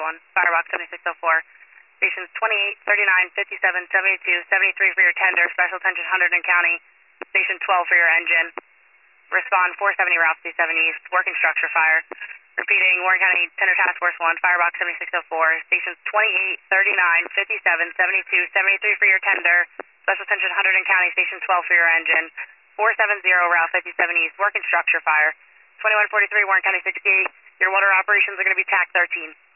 Firebox 7604. Stations 28, 39, 57, 72, 73 for your tender. Special attention Hunterdon County. Station 12 for your engine. Respond 470 Route 27 East. Working structure fire. Repeating, Warren County Tender Task Force 1, Firebox 7604. Stations 28, 39, 57, 72, 73 for your tender. Special attention Hunterdon County. Station 12 for your engine. 470 Route 57 East. Working structure fire. 2143 Warren County 68. Your water operations are going to be TAC 13.